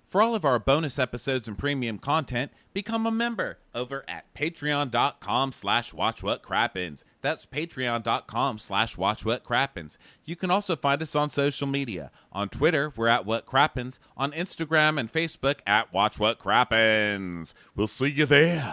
For all of our bonus episodes and premium content, become a member over at patreon.com/watchwhatcrappens. That's patreon.com/watchwhatcrappens. You can also find us on social media. On Twitter, we're at What Crappens. On Instagram and Facebook at Watch What Crappens. We'll see you there.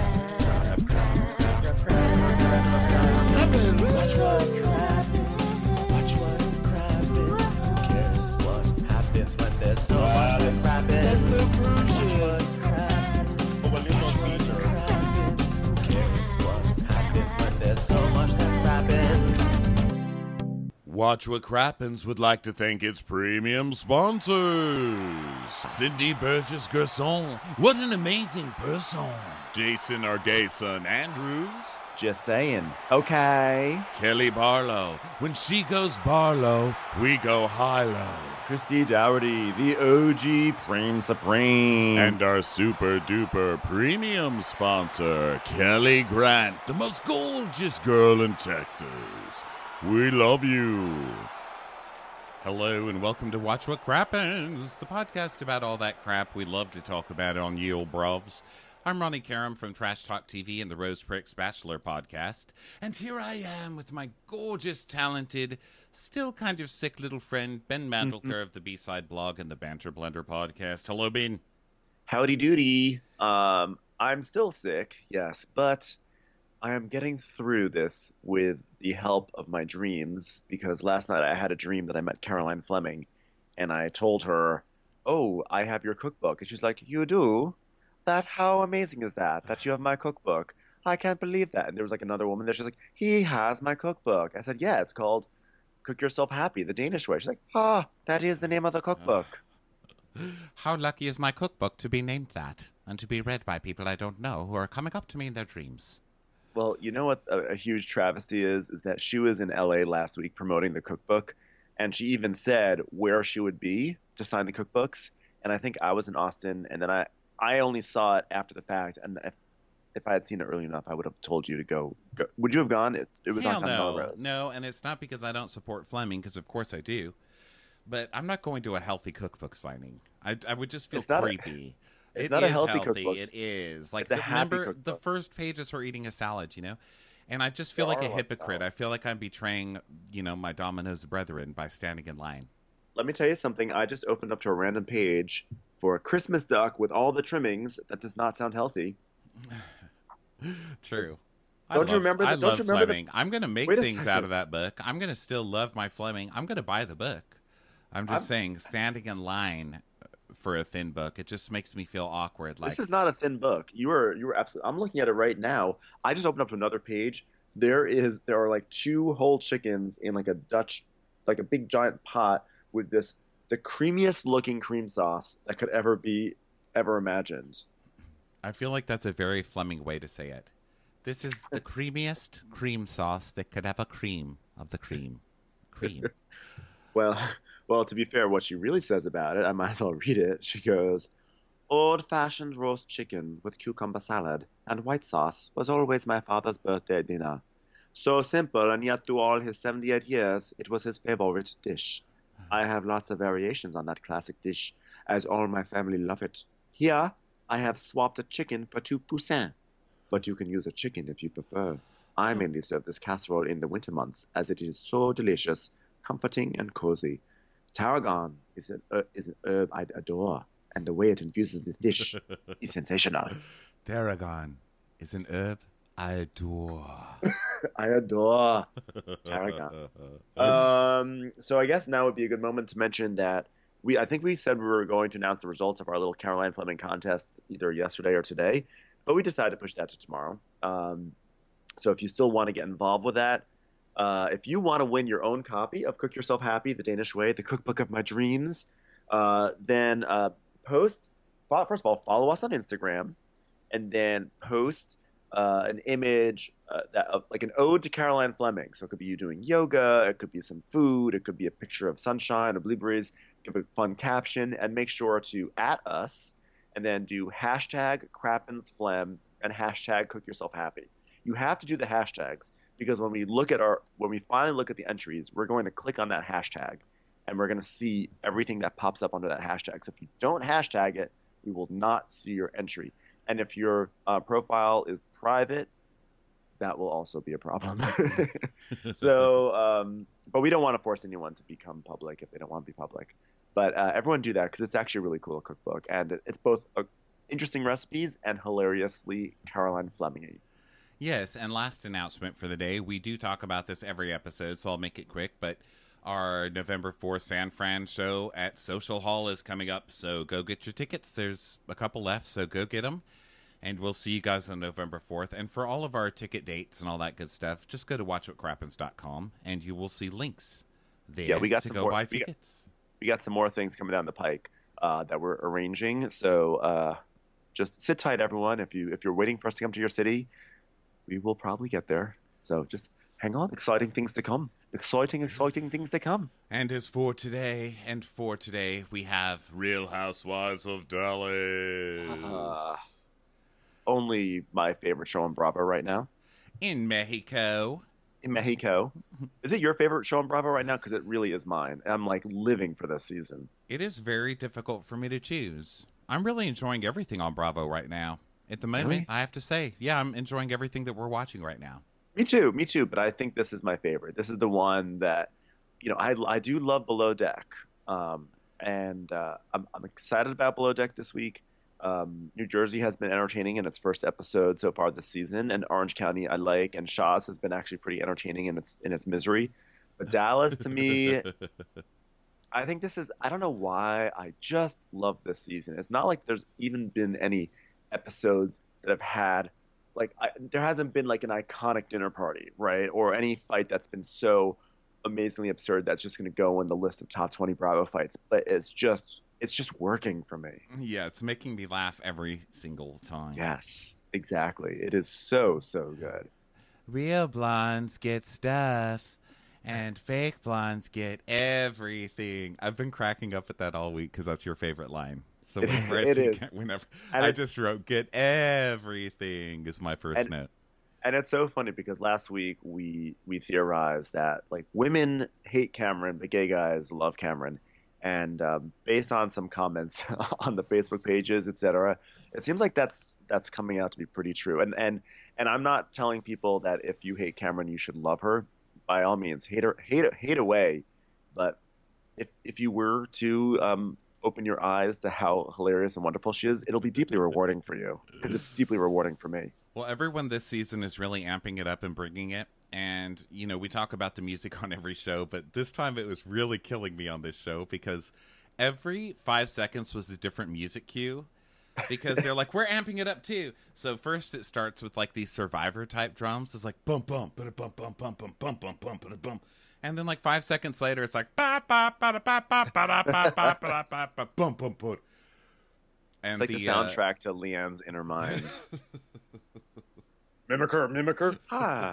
Watch What Crappens would like to thank its premium sponsors. Cindy Burgess Gerson, what an amazing person. Jason Argason Andrews. Just saying. Okay. Kelly Barlow, when she goes Barlow, we go high-low. Christy Dougherty, the OG Prime Supreme. And our super duper premium sponsor, Kelly Grant, the most gorgeous girl in Texas. We love you. Hello and welcome to Watch What Crappens, the podcast about all that crap we love to talk about on Ye Olde Brovs. I'm Ronnie Karam from Trash Talk TV and the Rose Pricks Bachelor podcast, and here I am with my gorgeous, talented, still kind of sick little friend, Ben Mandelker of the B-Side blog and the Banter Blender podcast. Hello, Ben. Howdy doody. I'm still sick, yes, but I am getting through this with the help of my dreams, because last night I had a dream that I met Caroline Fleming, and I told her, "Oh, I have your cookbook." And she's like, "You do? How amazing is that you have my cookbook? I can't believe that." And there was like another woman there. She's like, "He has my cookbook." I said, "Yeah, it's called Cook Yourself Happy, the Danish way." She's like, that is the name of the cookbook." How lucky is my cookbook to be named that, and to be read by people I don't know who are coming up to me in their dreams. Well, you know what a huge travesty is that she was in LA last week promoting the cookbook, and she even said where she would be to sign the cookbooks. And I think I was in Austin, and then I only saw it after the fact, and if I had seen it early enough, I would have told you to go. Would you have gone? It was on Melrose. No, and it's not because I don't support Fleming, because of course I do. But I'm not going to a healthy cookbook signing. I would just feel creepy. It's not a healthy cookbook. It is. Like, it's a happy remember, cookbook. the first page is her eating a salad, you know? And I just feel like a hypocrite. I feel like I'm betraying, my Domino's brethren by standing in line. Let me tell you something. I just opened up to a random page for a Christmas duck with all the trimmings. That does not sound healthy. True. Don't you remember Fleming. I'm going to make things out of that book. I'm going to still love my Fleming. I'm going to buy the book. I'm just saying, standing in line for a thin book, it just makes me feel awkward. Like, this is not a thin book. You were absolutely. I'm looking at it right now. I just opened up to another page. There are like 2 whole chickens in like a big giant pot with the creamiest looking cream sauce that could ever be imagined. I feel like that's a very Fleming way to say it. This is the creamiest cream sauce that could have a cream of the cream. Well, to be fair, what she really says about it, I might as well read it. She goes, "Old-fashioned roast chicken with cucumber salad and white sauce was always my father's birthday dinner. So simple, and yet through all his 78 years, it was his favorite dish. I have lots of variations on that classic dish, as all my family love it. Here, I have swapped a chicken for 2 poussins, but you can use a chicken if you prefer. I mainly serve this casserole in the winter months, as it is so delicious, comforting, and cozy. Tarragon is an herb I adore, and the way it infuses this dish is sensational." Tarragon is an herb I adore. I adore tarragon. So I guess now would be a good moment to mention that I think we said we were going to announce the results of our little Caroline Fleming contests either yesterday or today, but we decided to push that to tomorrow. So if you still want to get involved with that, if you want to win your own copy of Cook Yourself Happy, the Danish Way, the cookbook of my dreams, then first of all, follow us on Instagram, and then post an image like an ode to Caroline Fleming. So it could be you doing yoga, it could be some food, it could be a picture of sunshine or blueberries. Give a fun caption, and make sure to @ us, and then do #CrappensFlem and #CookYourselfHappy. You have to do the hashtags, because when we finally look at the entries, we're going to click on that hashtag, and we're going to see everything that pops up under that hashtag. So if you don't hashtag it, we will not see your entry. And if your profile is private, that will also be a problem. So, but we don't want to force anyone to become public if they don't want to be public. But everyone do that because it's actually a really cool cookbook, and it's both interesting recipes and hilariously Caroline Fleming-y. Yes, and last announcement for the day. We do talk about this every episode, so I'll make it quick, but our November 4th San Fran show at Social Hall is coming up, so go get your tickets. There's a couple left, so go get them. And we'll see you guys on November 4th. And for all of our ticket dates and all that good stuff, just go to watchwhatcrappens.com and you will see links there buy tickets. We got some more things coming down the pike that we're arranging. So just sit tight, everyone. If you're waiting for us to come to your city, we will probably get there. So just hang on. Exciting things to come. Exciting things to come. And as for today, we have Real Housewives of Dallas. Only my favorite show on Bravo right now. In Mexico. Is it your favorite show on Bravo right now? Because it really is mine. I'm like living for this season. It is very difficult for me to choose. I'm really enjoying everything on Bravo right now. At the moment, Really? I have to say, yeah, I'm enjoying everything that we're watching right now. Me too. But I think this is my favorite. This is the one that, I do love Below Deck. And I'm excited about Below Deck this week. New Jersey has been entertaining in its first episode so far this season, and Orange County I like, and Shaw's has been actually pretty entertaining in its misery. But Dallas, to me, I think I don't know why, I just love this season. It's not like there's even been any episodes that have had, there hasn't been like an iconic dinner party, right? Or any fight that's been so amazingly absurd that's just going to go in the list of top 20 Bravo fights. But it's just working for me. Yeah, it's making me laugh every single time. Yes, exactly. It is so good. Real blondes get stuff, and fake blondes get everything. I've been cracking up at that all week because that's your favorite line. So whenever I just wrote "get everything" is my first note. And it's so funny because last week we theorized that like women hate Cameron, but gay guys love Cameron. And based on some comments on the Facebook pages, etc., it seems like that's coming out to be pretty true. And I'm not telling people that if you hate Cameron, you should love her. By all means, hate away. But if you were to open your eyes to how hilarious and wonderful she is, it'll be deeply rewarding for you because it's deeply rewarding for me. Well, everyone this season is really amping it up and bringing it. And, we talk about the music on every show, but this time it was really killing me on this show because every 5 seconds was a different music cue because they're like, we're amping it up too. So first it starts with like these Survivor type drums. It's like bum, bum, ba bum, bum, bum, bum, bum, bum, bum, bum, bum. And then like 5 seconds later, it's like ba ba ba ba ba ba ba ba ba ba ba bum, bum, bum. And it's like the soundtrack to Leanne's Inner Mind. Mimicker. Ha!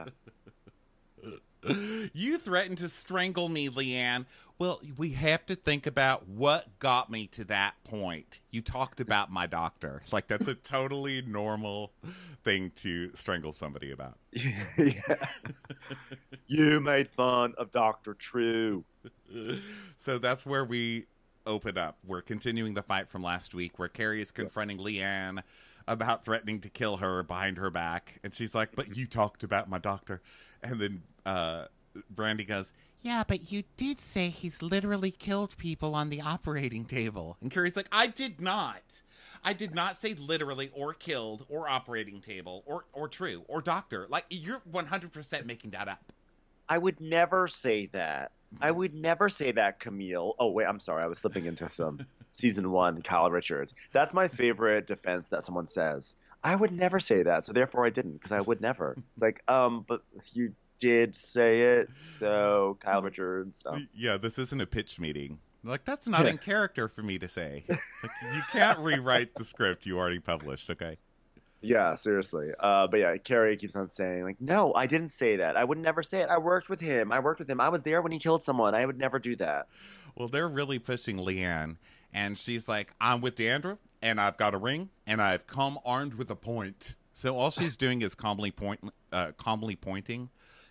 You threatened to strangle me, Leanne. Well, we have to think about what got me to that point. You talked about my doctor. Like, that's a totally normal thing to strangle somebody about. Yeah. You made fun of Dr. True. So that's where we open up. We're continuing the fight from last week where Carrie is confronting Leanne about threatening to kill her behind her back. And she's like, but you talked about my doctor. And then Brandy goes, yeah, but you did say he's literally killed people on the operating table. And Carrie's like, I did not. I did not say literally or killed or operating table or true or doctor. Like, you're 100% making that up. I would never say that. I would never say that, Camille. Oh, wait, I'm sorry. I was slipping into some season 1 Kyle Richards. That's my favorite defense that someone says. I would never say that, so therefore I didn't, because I would never. It's like, but you did say it, so Kyle Richards. So. Yeah, this isn't a pitch meeting. Like, that's not in character for me to say. Like, you can't rewrite the script you already published, okay? Yeah, seriously. But yeah, Carrie keeps on saying, like, no, I didn't say that. I would never say it. I worked with him. I was there when he killed someone. I would never do that. Well, they're really pushing Leanne, and she's like, I'm with Deandra, and I've got a ring, and I've come armed with a point. So all she's doing is calmly pointing,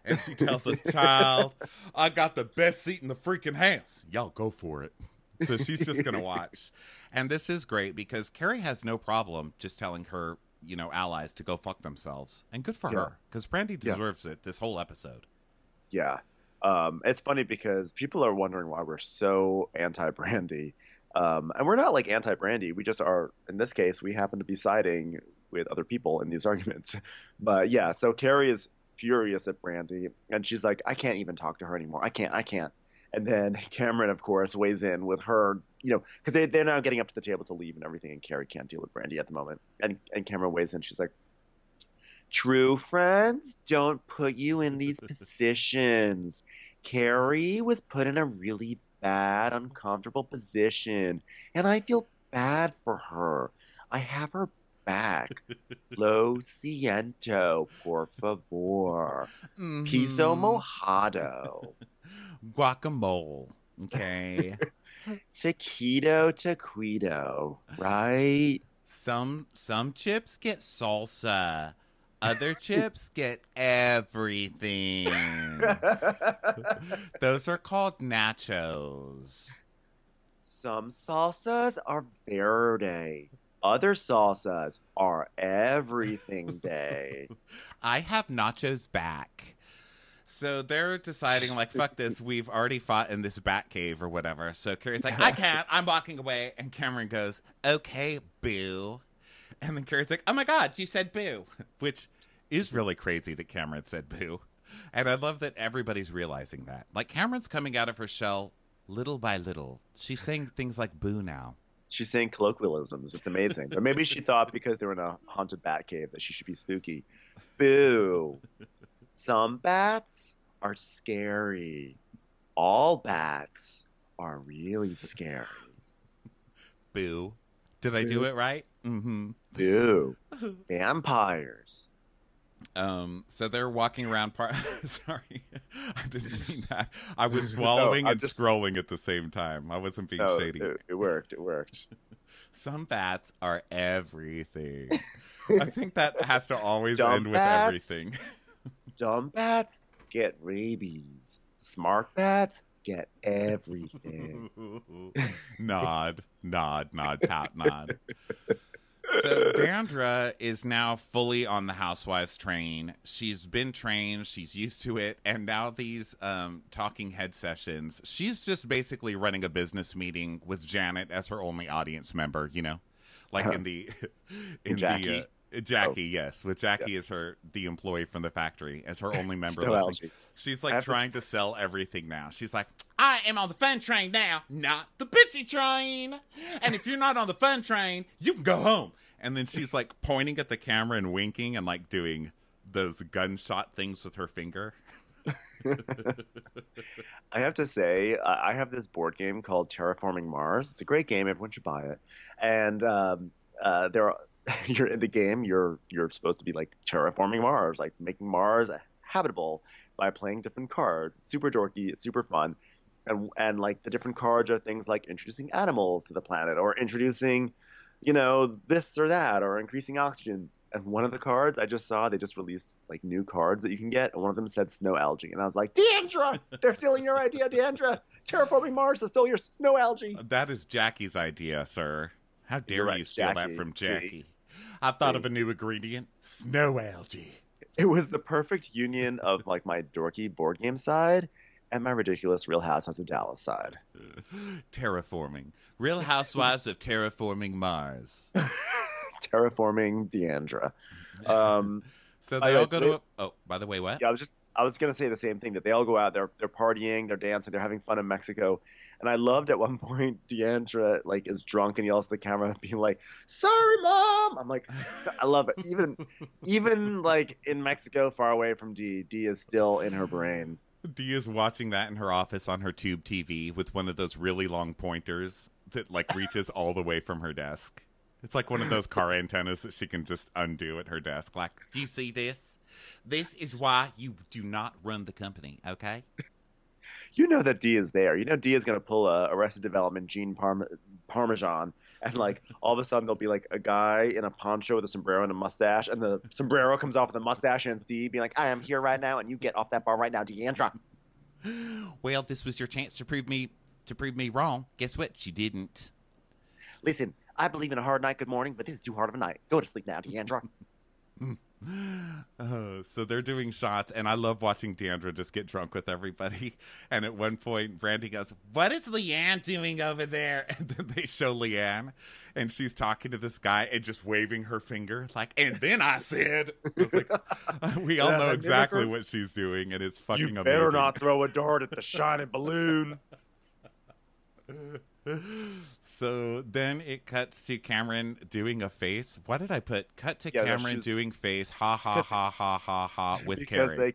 And she tells us, child, I got the best seat in the freaking house. Y'all go for it. So she's just going to watch. And this is great because Carrie has no problem just telling her, allies to go fuck themselves. And good for her, because Brandy deserves it this whole episode. Yeah. It's funny because people are wondering why we're so anti-Brandy. And we're not like anti-Brandy. We just are, in this case, we happen to be siding with other people in these arguments. But yeah, so Carrie is furious at Brandy, and she's like, I can't even talk to her anymore. I can't. And then Cameron, of course, weighs in with her, because they're now getting up to the table to leave and everything, and Carrie can't deal with Brandy at the moment. And Cameron weighs in. She's like, true friends don't put you in these positions. Carrie was put in a really bad, uncomfortable position, and I feel bad for her. I have her back. Lo siento, por favor. Piso mojado. Guacamole. Okay. Taquito taquito, right? Some chips get salsa. Other chips get everything. Those are called nachos. Some salsas are verde. Other salsas are everything day. I have nachos back. So they're deciding, like, fuck this. We've already fought in this bat cave or whatever. So Carrie's like, I can't. I'm walking away. And Cameron goes, okay, boo. And then Carrie's like, oh my God, you said boo. Which is really crazy that Cameron said boo. And I love that everybody's realizing that. Like, Cameron's coming out of her shell little by little. She's saying things like boo now. She's saying colloquialisms. It's amazing. But maybe she thought because they were in a haunted bat cave that she should be spooky. Boo. Some bats are scary. All bats are really scary. Boo. Did I do it right? Mm-hmm. Boo. Vampires. So they're walking around sorry, I didn't mean that. I was swallowing and scrolling at the same time. I wasn't being shady. It worked. Some bats are everything. I think that has to always end with bats, everything. Dumb bats get rabies. Smart bats get everything. Nod, pout, nod. So Deandra is now fully on the housewives train. She's been trained. She's used to it. And now these talking head sessions, she's just basically running a business meeting with Janet as her only audience member, like in Jackie. Jackie, yes. With Jackie as the employee from the factory as her only member. She's like trying to sell everything now. She's like, I am on the fun train now, not the bitchy train. And if you're not on the fun train, you can go home. And then she's like pointing at the camera and winking and like doing those gunshot things with her finger. I have to say, I have this board game called Terraforming Mars. It's a great game. Everyone should buy it. And you're in the game. You're supposed to be like terraforming Mars, like making Mars habitable by playing different cards. It's super dorky. It's super fun. And like the different cards are things like introducing animals to the planet or introducing, this or that or increasing oxygen. And one of the cards I just saw, they just released like new cards that you can get. And one of them said snow algae. And I was like, Deandra, they're stealing your idea, Deandra. Terraforming Mars is still your snow algae. That is Jackie's idea, sir. How dare you steal that from Jackie? I thought of a new ingredient, snow algae. It was the perfect union of like my dorky board game side and my ridiculous Real Housewives of Dallas side. Terraforming. Real Housewives of Terraforming Mars. Terraforming Deandra. So they all go to by the way, what? Yeah, I was gonna say the same thing, that they all go out, they're partying, they're dancing, they're having fun in Mexico. And I loved at one point Deandra like is drunk and yells at the camera being like, sorry mom. I'm like, I love it. Even like in Mexico far away from D is still in her brain. Dee is watching that in her office on her tube TV with one of those really long pointers that like reaches all the way from her desk. It's like one of those car antennas that she can just undo at her desk. Like, do you see this? This is why you do not run the company, okay? You know that Dee is there. You know Dee is going to pull a Arrested Development Gene Parmesan. And like all of a sudden there'll be like a guy in a poncho with a sombrero and a mustache, and the sombrero comes off with the mustache, and it's Dee being like, I am here right now, and you get off that bar right now, Deandra. Well, this was your chance to prove me wrong. Guess what? She didn't. Listen, I believe in a hard night, good morning, but this is too hard of a night. Go to sleep now, Deandra. So they're doing shots, and I love watching Deandra just get drunk with everybody. And at one point, Brandy goes, "What is Leanne doing over there?" And then they show Leanne, and she's talking to this guy and just waving her finger, like, and then I said, I was like, we all know exactly what she's doing, and it's fucking amazing. You better not throw a dart at the shining balloon. So then it cuts to Cameron doing a face. What did I put? Cut to Cameron doing face. Ha ha ha ha ha ha with because Carrie.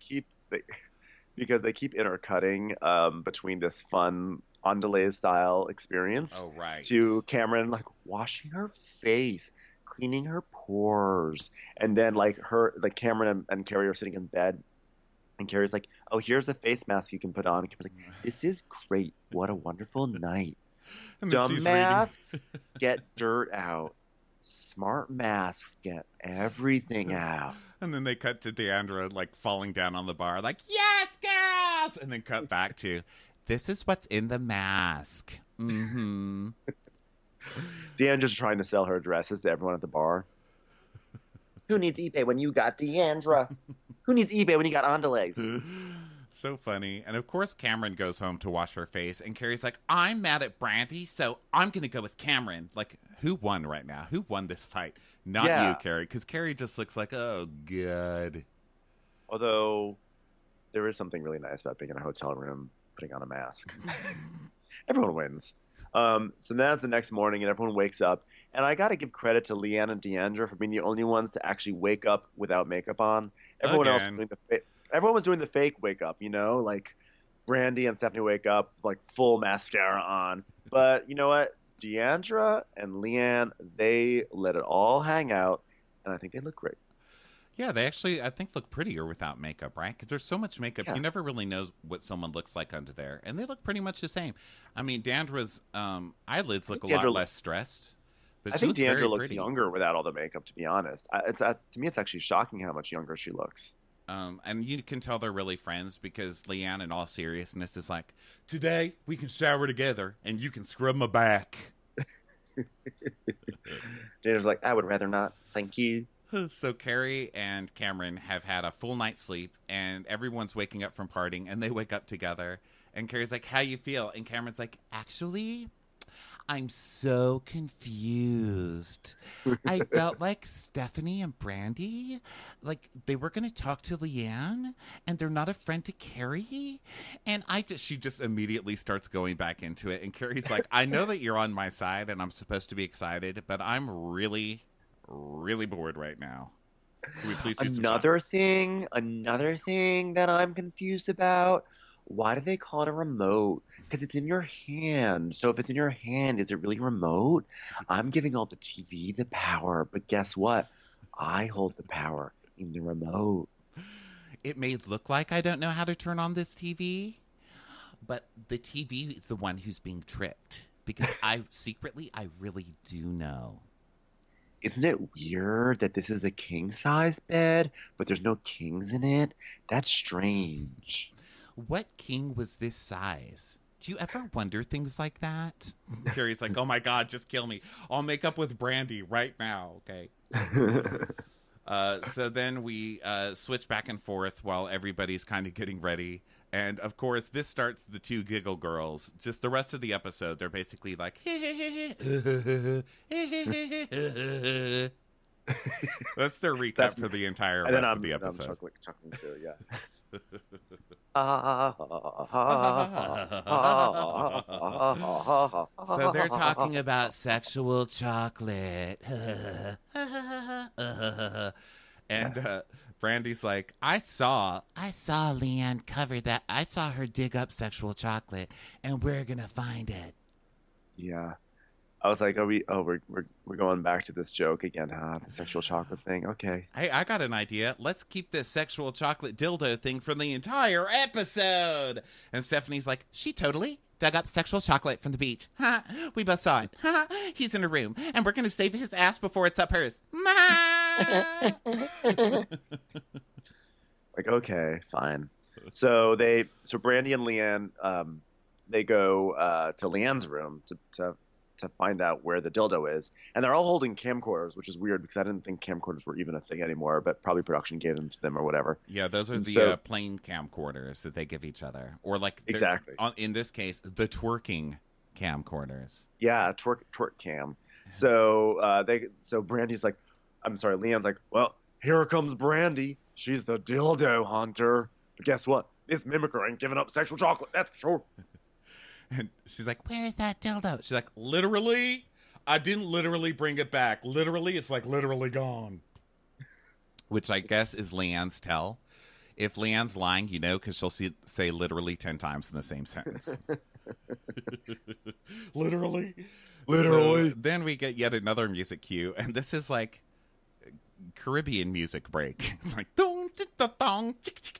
Because they keep intercutting between this fun on delay style experience to Cameron like washing her face, cleaning her pores, and then like Cameron and Carrie are sitting in bed. And Carrie's like, "Oh, here's a face mask you can put on." And Cameron's like, "This is great. What a wonderful night." Dumb masks get dirt out. Smart masks get everything out. And then they cut to Deandra like falling down on the bar, like, "Yes, girls!" And then cut back to, "This is what's in the mask." Mm-hmm. Deandra's trying to sell her dresses to everyone at the bar. Who needs eBay when you got Deandra? Who needs eBay when you got Andalegs? So funny. And of course Cameron goes home to wash her face, and Carrie's like, "I'm mad at Brandy, so I'm going to go with Cameron." Like, who won right now? Who won this fight? Not you, Carrie, because Carrie just looks like, oh, God. Although, there is something really nice about being in a hotel room, putting on a mask. Everyone wins. So now it's the next morning, and everyone wakes up. And I got to give credit to Leanne and Deandra for being the only ones to actually wake up without makeup on. Everyone else was doing everyone was doing the fake wake up, you know, like Brandy and Stephanie wake up like full mascara on. But you know what? Deandra and Leanne, they let it all hang out, and I think they look great. Yeah, they actually, I think, look prettier without makeup, right? Because there's so much makeup, you never really know what someone looks like under there. And they look pretty much the same. I mean, Deandra's eyelids look a lot less stressed. But I think Deandra looks younger without all the makeup, to be honest. To me, it's actually shocking how much younger she looks. And you can tell they're really friends because Leanne, in all seriousness, is like, "Today we can shower together and you can scrub my back." Deandra's like, "I would rather not. Thank you." So Carrie and Cameron have had a full night's sleep, and everyone's waking up from partying, and they wake up together. And Carrie's like, "How you feel?" And Cameron's like, "Actually, I'm so confused. I felt like Stephanie and Brandy, like they were going to talk to Leanne, and they're not a friend to Carrie." And she just immediately starts going back into it. And Carrie's like, "I know that you're on my side and I'm supposed to be excited, but I'm really, really bored right now. Can we please do another thing that I'm confused about. Why do they call it a remote? Because it's in your hand. So if it's in your hand, is it really remote? I'm giving all the TV the power, but guess what? I hold the power in the remote. It may look like I don't know how to turn on this TV, but the TV is the one who's being tricked. Because I really do know." Isn't it weird that this is a king-size bed, but there's no kings in it? That's strange. What king was this size? Do you ever wonder things like that? Carrie's like, "Oh my God, just kill me. I'll make up with Brandy right now, okay?" So then we switch back and forth while everybody's kind of getting ready. And, of course, this starts the two giggle girls. Just the rest of the episode, they're basically like, that's their recap for the entire rest of the episode. I'm chuckling too, yeah. So they're talking about sexual chocolate. And Brandy's like, I saw Leanne cover that. I saw her dig up sexual chocolate, and we're gonna find it. Yeah. I was like, we're going back to this joke again, huh? The sexual chocolate thing. Okay. Hey, I got an idea. Let's keep this sexual chocolate dildo thing from the entire episode. And Stephanie's like, she totally dug up sexual chocolate from the beach. Ha! We both saw it. Ha! He's in a room, and we're gonna save his ass before it's up hers. Ma! Like, okay, fine. So Brandy and Leanne, they go to Leanne's room to find out where the dildo is, and they're all holding camcorders, which is weird because I didn't think camcorders were even a thing anymore, but probably production gave them to them or whatever. Yeah, those are the plain camcorders that they give each other, or like exactly. In this case, the twerking camcorders. Yeah, twerk cam. So Brandy's like, I'm sorry, Leanne's like, well, here comes Brandy. She's the dildo hunter. But guess what? This mimicker ain't giving up sexual chocolate. That's for sure. And she's like, where's that dildo? She's like, literally? I didn't literally bring it back. Literally, it's like literally gone. Which I guess is Leanne's tell. If Leanne's lying, you know, because she'll say literally 10 times in the same sentence. Literally? So then we get yet another music cue, and this is like Caribbean music break. It's like, dong, dong,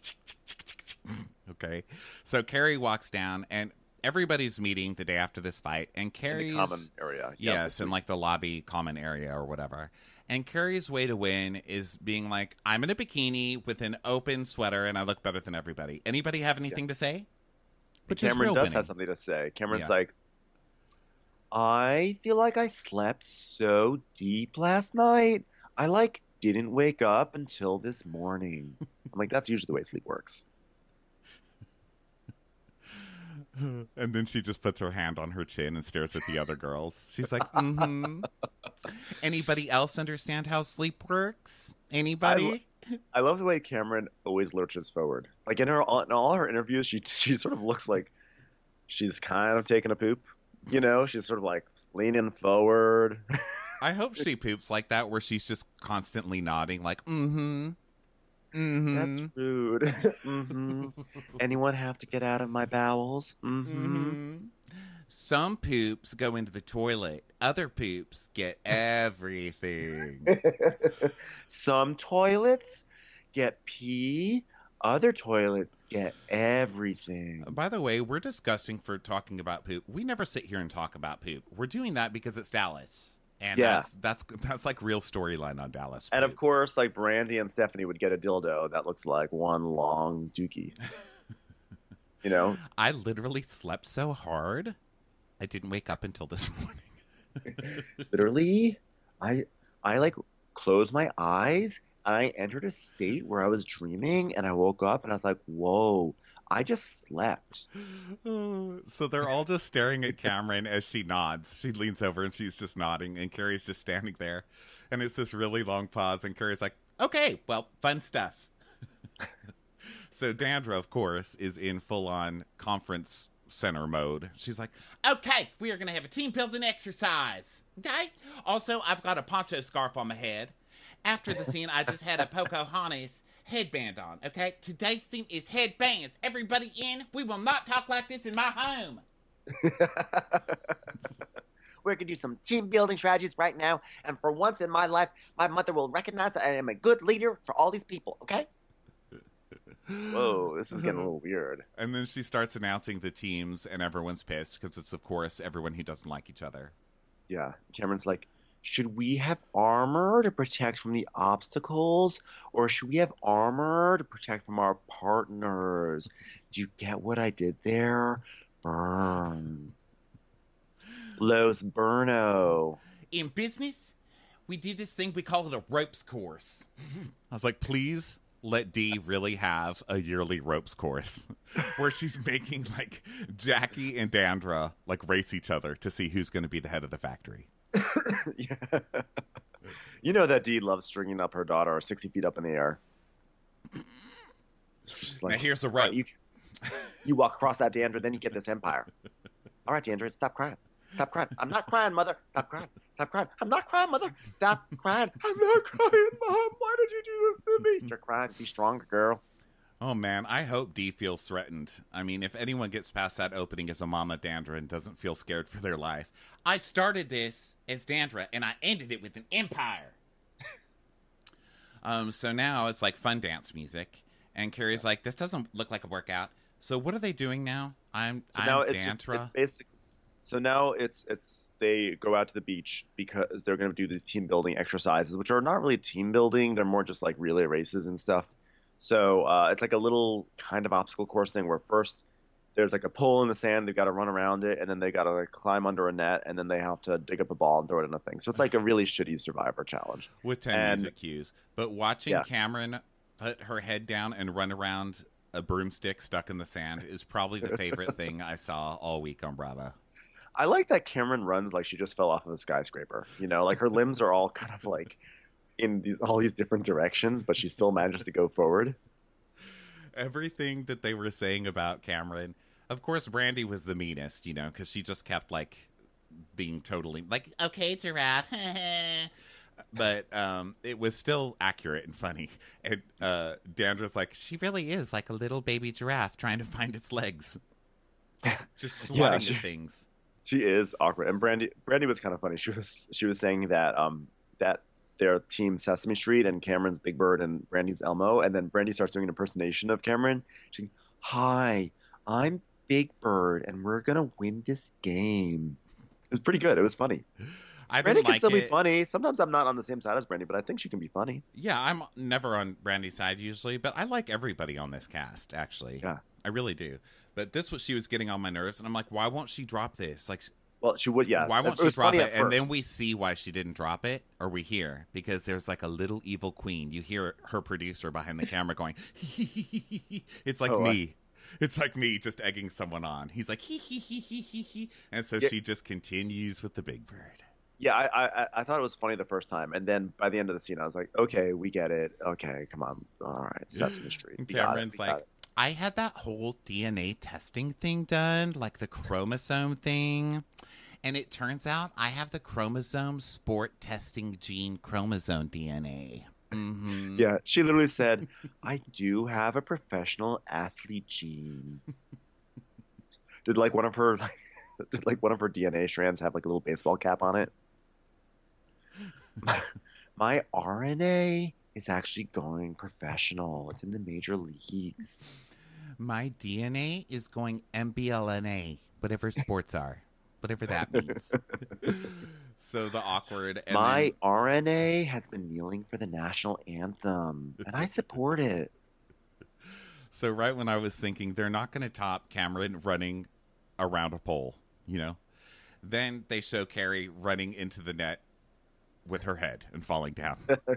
okay. So Carrie walks down, and everybody's meeting the day after this fight, and Carrie's in the common area. Yes, in like the lobby common area or whatever. And Carrie's way to win is being like, I'm in a bikini with an open sweater, and I look better than everybody. Anybody have anything to say? Which Cameron does have something to say. Cameron's like, I feel like I slept so deep last night. I like didn't wake up until this morning. I'm like, that's usually the way sleep works. And then she just puts her hand on her chin and stares at the other girls. She's like, mm-hmm. Anybody else understand how sleep works? Anybody? I love the way Cameron always lurches forward. Like in all her interviews, she sort of looks like she's kind of taking a poop. You know, she's sort of like leaning forward. I hope she poops like that, where she's just constantly nodding, like, mm-hmm. Mm-hmm. That's rude. Mm-hmm. Anyone have to get out of my bowels? Mm-hmm. Mm-hmm. Some poops go into the toilet. Other poops get everything. Some toilets get pee. Other toilets get everything. By the way, we're disgusting for talking about poop. We never sit here and talk about poop. We're doing that because it's Dallas. And that's like real storyline on Dallas. And of course, like Brandy and Stephanie would get a dildo that looks like one long dookie. You know? I literally slept so hard, I didn't wake up until this morning. Literally, I like closed my eyes and I entered a state where I was dreaming and I woke up and I was like, whoa, I just slept. So they're all just staring at Cameron as she nods. She leans over and she's just nodding, and Carrie's just standing there. And it's this really long pause, and Carrie's like, okay, well, fun stuff. So Dandra, of course, is in full-on conference center mode. She's like, okay, we are going to have a team building exercise. Okay? Also, I've got a poncho scarf on my head. After the scene, I just had a Pocahontas headband on, okay? Today's theme is headbands. Everybody in. We will not talk like this in my home. We're going to do some team building strategies right now. And for once in my life, my mother will recognize that I am a good leader for all these people, okay? Whoa, this is getting a little weird. And then she starts announcing the teams, and everyone's pissed because it's, of course, everyone who doesn't like each other. Yeah. Cameron's like, should we have armor to protect from the obstacles, or should we have armor to protect from our partners? Do you get what I did there? Burn. Los Burno. In business, we do this thing, we call it a ropes course. I was like, please let Dee really have a yearly ropes course where she's making like Jackie and Dandra like race each other to see who's going to be the head of the factory. Yeah. You know that Dee loves stringing up her daughter 60 feet up in the air. She's like, now here's a rope. You walk across that, Dandra, then you get this empire. All right, Dandra, stop crying. Stop crying. I'm not crying, Mother. Stop crying. Stop crying. I'm not crying, Mother. Stop crying. I'm not crying, Mom. Why did you do this to me? You're crying. Be stronger, girl. Oh, man, I hope Dee feels threatened. I mean, if anyone gets past that opening as a Mama Dandra and doesn't feel scared for their life. I started this as Dandra, and I ended it with an empire. So now it's like fun dance music. And Carrie's like, this doesn't look like a workout. So what are they doing now? I'm now it's Dantra. basically. So now it's they go out to the beach because they're going to do these team building exercises, which are not really team building. They're more just like relay races and stuff. So it's like a little kind of obstacle course thing where first there's like a pole in the sand, they've got to run around it, and then they got to like climb under a net, and then they have to dig up a ball and throw it in a thing. So it's like a really shitty Survivor challenge. With 10 And music cues. But watching yeah, Cameron put her head down and run around a broomstick stuck in the sand is probably the favorite thing I saw all week on Bravo. I like that Cameron runs like she just fell off of a skyscraper. You know, like her limbs are all kind of like in all these different directions, but she still manages to go forward. Everything that they were saying about Cameron, of course, Brandy was the meanest, you know, because she just kept like being totally like, okay, giraffe. But it was still accurate and funny. And Dandra's like, she really is like a little baby giraffe trying to find its legs, just swatting at things. She is awkward, and Brandy was kind of funny. She was saying that that their team Sesame Street and Cameron's Big Bird and Brandy's Elmo, and then Brandy starts doing an impersonation of Cameron. She's like, "Hi, I'm Big Bird, and we're gonna win this game." It was pretty good. It was funny. Brandy can still be funny. Sometimes I'm not on the same side as Brandy, but I think she can be funny. Yeah, I'm never on Brandy's side usually, but I like everybody on this cast, actually. Yeah. I really do. But this was she was getting on my nerves, and I'm like, why won't she drop this? Like, well, she would, yeah. Why won't she drop it? And then we see why she didn't drop it, or we hear, because there's like a little evil queen. You hear her producer behind the camera going, it's like me. It's like me just egging someone on. He's like, and so she just continues with the Big Bird. Yeah, I thought it was funny the first time, and then by the end of the scene, I was like, okay, we get it. Okay, come on, all right, Sesame Street. And Cameron's like, I had that whole DNA testing thing done, like the chromosome thing, and it turns out I have the chromosome sport testing gene chromosome DNA. Mm-hmm. Yeah, she literally said, I do have a professional athlete gene. Did one of her DNA strands have like a little baseball cap on it? My RNA is actually going professional. It's in the major leagues. My DNA is going MBLNA, whatever sports are, whatever that means. So the awkward. And my RNA has been kneeling for the national anthem, and I support it. So right when I was thinking they're not going to top Cameron running around a pole, you know, then they show Carrie running into the net with her head and falling down.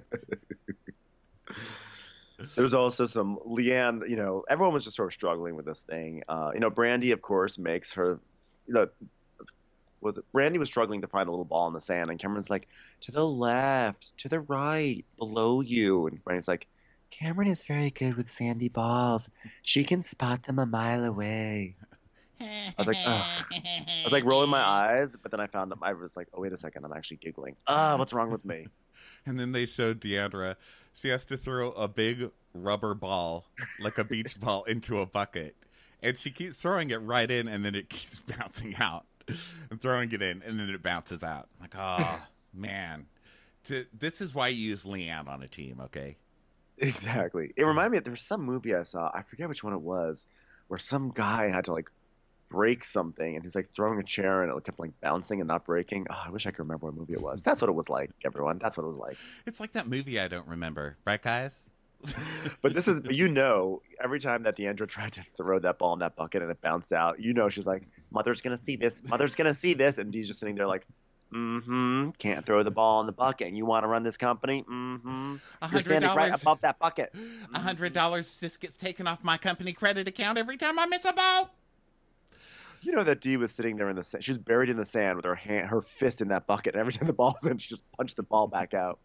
There was also some Leanne, you know, everyone was just sort of struggling with this thing. You know, Brandy, of course, makes her, you know, Brandy was struggling to find a little ball in the sand, and Cameron's like, to the left, to the right, below you. And Brandy's like, Cameron is very good with sandy balls. She can spot them a mile away. I was like, ugh. I was like rolling my eyes, but then I found them. I was like, oh, wait a second, I'm actually giggling. What's wrong with me? And then they showed Deandra. She has to throw a big rubber ball, like a beach ball, into a bucket. And she keeps throwing it right in, and then it keeps bouncing out. And throwing it in, and then it bounces out. I'm like, oh, man. This is why you use Leanne on a team, okay? Exactly. It reminded me, there was some movie I saw, I forget which one it was, where some guy had to, like, break something, and he's like throwing a chair and it kept like bouncing and not breaking. I wish I could remember what movie it was. That's what it was like, everyone. That's what it was like. It's like that movie I don't remember, right, guys? But this is, you know, every time that Deandra tried to throw that ball in that bucket and it bounced out, you know, she's like, mother's gonna see this, mother's gonna see this, and Dee's just sitting there like, can't throw the ball in the bucket, and you want to run this company? You're standing right above that bucket. $100 just gets taken off my company credit account every time I miss a ball. You know that Dee was sitting there in the sand. She was buried in the sand with her fist in that bucket. And every time the ball's in, she just punched the ball back out.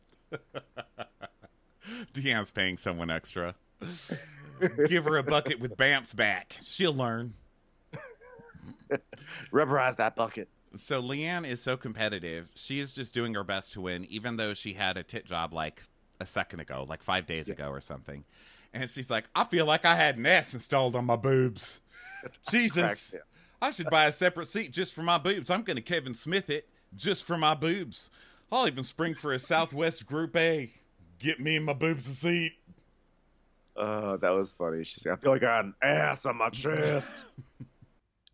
Deanne's paying someone extra. Give her a bucket with Bamps back. She'll learn. Rubberize that bucket. So Leanne is so competitive. She is just doing her best to win, even though she had a tit job like a second ago, like 5 days ago or something. And she's like, I feel like I had an S installed on my boobs. Jesus. I should buy a separate seat just for my boobs. I'm going to Kevin Smith it just for my boobs. I'll even spring for a Southwest Group A. Get me and my boobs a seat. That was funny. She's like, I feel like I had an ass on my chest.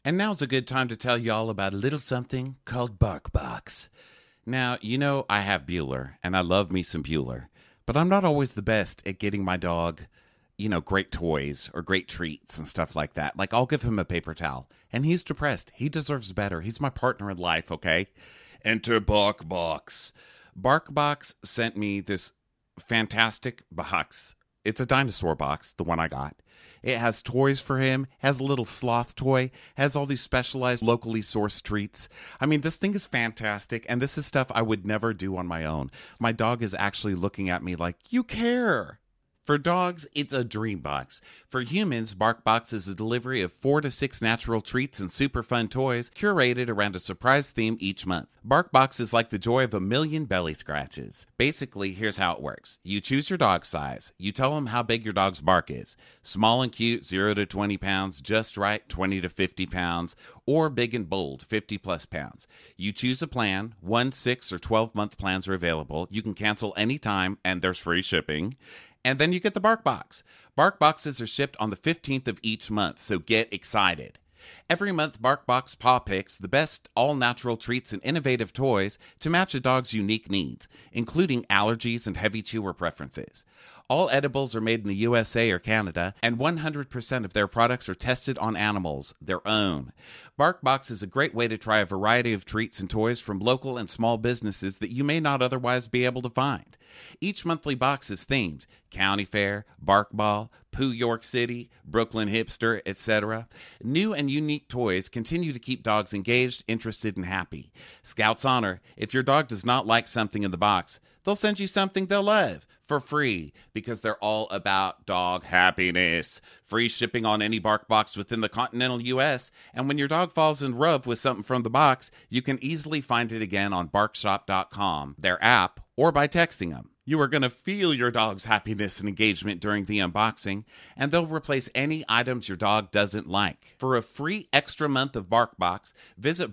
And now's a good time to tell y'all about a little something called BarkBox. Now, you know I have Bueller, and I love me some Bueller, but I'm not always the best at getting my dog, great toys or great treats and stuff like that. Like, I'll give him a paper towel, and he's depressed. He deserves better. He's my partner in life, okay? Enter BarkBox. BarkBox sent me this fantastic box. It's a dinosaur box, the one I got. It has toys for him, has a little sloth toy, has all these specialized locally sourced treats. I mean, this thing is fantastic, and this is stuff I would never do on my own. My dog is actually looking at me like, you care. For dogs, it's a dream box. For humans, BarkBox is a delivery of 4 to 6 natural treats and super fun toys curated around a surprise theme each month. BarkBox is like the joy of a million belly scratches. Basically, here's how it works. You choose your dog size. You tell them how big your dog's bark is. Small and cute, 0 to 20 pounds. Just right, 20 to 50 pounds. Or big and bold, 50 plus pounds. You choose a plan. 1, 6, or 12-month plans are available. You can cancel anytime, and there's free shipping. And then you get the BarkBox. BarkBoxes are shipped on the 15th of each month, so get excited. Every month, BarkBox Paw picks the best all-natural treats and innovative toys to match a dog's unique needs, including allergies and heavy chewer preferences. All edibles are made in the USA or Canada, and 100% of their products are tested on animals, their own. BarkBox is a great way to try a variety of treats and toys from local and small businesses that you may not otherwise be able to find. Each monthly box is themed: County Fair, Bark Ball, Pooh York City, Brooklyn Hipster, etc. New and unique toys continue to keep dogs engaged, interested, and happy. Scout's Honor: if your dog does not like something in the box, they'll send you something they'll love for free, because they're all about dog happiness. Free shipping on any BarkBox within the continental U.S., and when your dog falls in love with something from the box, you can easily find it again on barkshop.com, their app, or by texting them. You are going to feel your dog's happiness and engagement during the unboxing, and they'll replace any items your dog doesn't like. For a free extra month of BarkBox, visit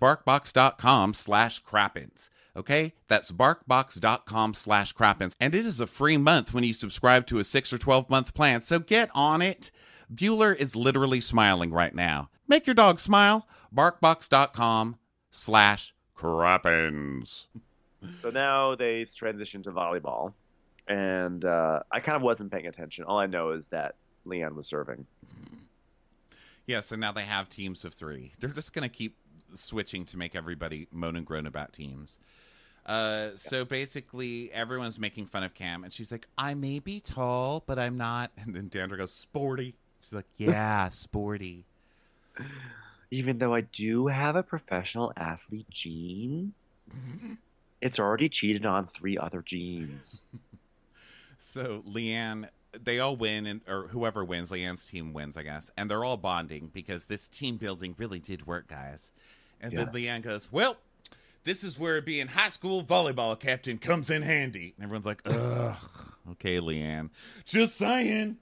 barkbox.com/crappens. Okay, that's barkbox.com/crappens. And it is a free month when you subscribe to a 6 or 12-month plan, so get on it. Bueller is literally smiling right now. Make your dog smile. barkbox.com/crappens. So now they transition to volleyball, and I kind of wasn't paying attention. All I know is that Leanne was serving. Yes, and now they have teams of 3. They're just going to keep switching to make everybody moan and groan about teams. So basically, everyone's making fun of Cam, and she's like, I may be tall, but I'm not. And then Dandra goes, sporty. She's like, yeah, sporty. Even though I do have a professional athlete gene, it's already cheated on 3 other genes. So Leanne, they all win, or whoever wins, Leanne's team wins, I guess. And they're all bonding because this team building really did work, guys. And then Leanne goes, well, this is where being high school volleyball captain comes in handy. And everyone's like, ugh, okay, Leanne. Just saying.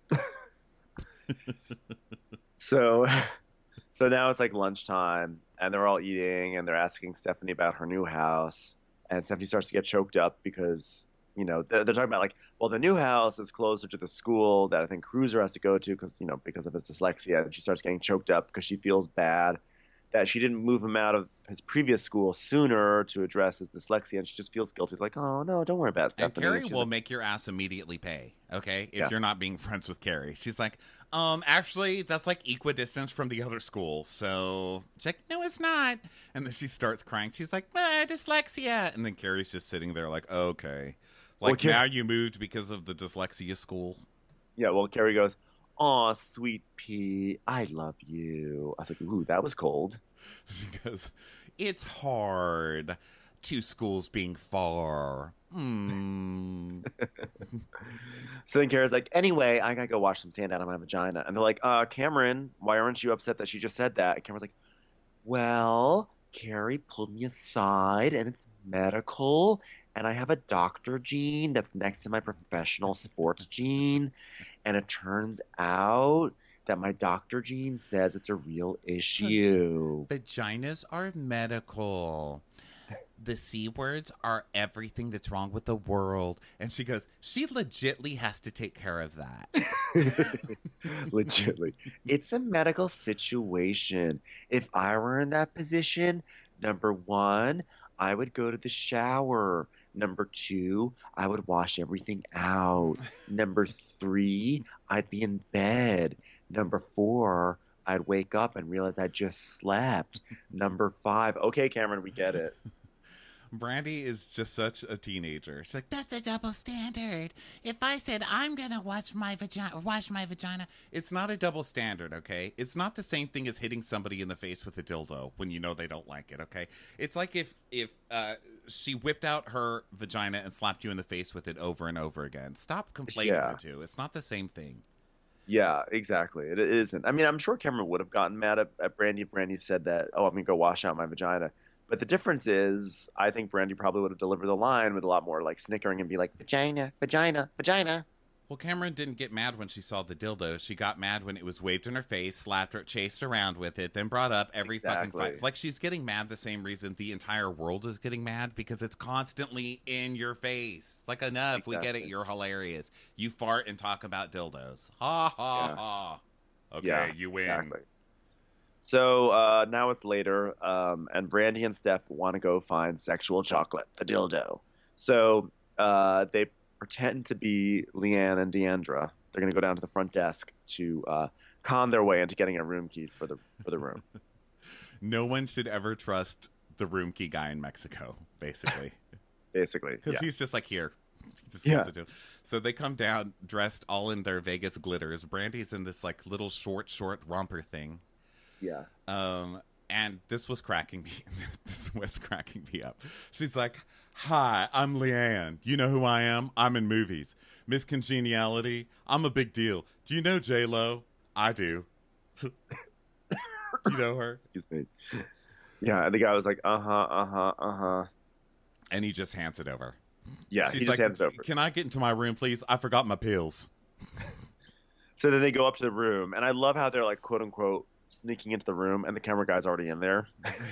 So now it's like lunchtime, and they're all eating, and they're asking Stephanie about her new house. And Stephanie starts to get choked up because, they're talking about like, well, the new house is closer to the school that I think Cruiser has to go to because of his dyslexia. And she starts getting choked up because she feels bad that she didn't move him out of his previous school sooner to address his dyslexia, and she just feels guilty. It's like, oh, no, don't worry about it, Stephanie. And Carrie will make your ass immediately pay, okay, if you're not being friends with Carrie. She's like, actually, that's like equidistance from the other school, so she's like, no, it's not. And then she starts crying. She's like, dyslexia. And then Carrie's just sitting there like, okay. Like, now you moved because of the dyslexia school? Yeah, well, Carrie goes, aw, sweet pea, I love you. I was like, ooh, that was cold. She goes, it's hard. 2 schools being far. So then Kara's like, anyway, I gotta go wash some sand out of my vagina. And they're like, Cameron, why aren't you upset that she just said that? And Cameron's like, well, Carrie pulled me aside, and it's medical, and I have a doctor gene that's next to my professional sports gene. And it turns out that my doctor gene says it's a real issue. Vaginas are medical. the C words are everything that's wrong with the world. And she goes, she legitly has to take care of that. Legitly. It's a medical situation. If I were in that position, number one, I would go to the shower. Number two, I would wash everything out. Number three, I'd be in bed. Number four, I'd wake up and realize I just slept. Number five, okay, Cameron, we get it. Brandy is just such a teenager. She's like, that's a double standard. If I said I'm gonna wash my vagina, it's not a double standard, okay? It's not the same thing as hitting somebody in the face with a dildo when you know they don't like it, okay? It's like if she whipped out her vagina and slapped you in the face with it over and over again. Stop conflating the two. It's not the same thing. Yeah, exactly. It isn't. I mean, I'm sure Cameron would have gotten mad at Brandy if Brandy said that, oh, I'm going to go wash out my vagina. But the difference is, I think Brandy probably would have delivered the line with a lot more like snickering and be like, vagina, vagina, vagina. Well, Cameron didn't get mad when she saw the dildo. She got mad when it was waved in her face, slapped her, chased around with it, then brought up every fucking fight. Like, she's getting mad the same reason the entire world is getting mad, because it's constantly in your face. It's like, enough, we get it, you're hilarious. You fart and talk about dildos. Ha, ha, ha. Okay, you win. Exactly. So now it's later, and Brandy and Steph want to go find Sexual Chocolate, the dildo. So they pretend to be Leanne and Deandra. They're going to go down to the front desk to con their way into getting a room key for the room. No one should ever trust the room key guy in Mexico, basically. Because he's just like, here. He just gives it to him. So they come down dressed all in their Vegas glitters. Brandy's in this like little short romper thing. Yeah. And this was cracking me up. She's like, hi, I'm Leanne. You know who I am? I'm in movies. Miss Congeniality, I'm a big deal. Do you know J-Lo? I do. Do you know her? Excuse me. Yeah, and the guy was like, uh-huh. And he just hands it over. Yeah, She's he just like, hands it over. Can I get into my room, please? I forgot my pills. So then they go up to the room, and I love how they're like, quote unquote, sneaking into the room, and the camera guy's already in there.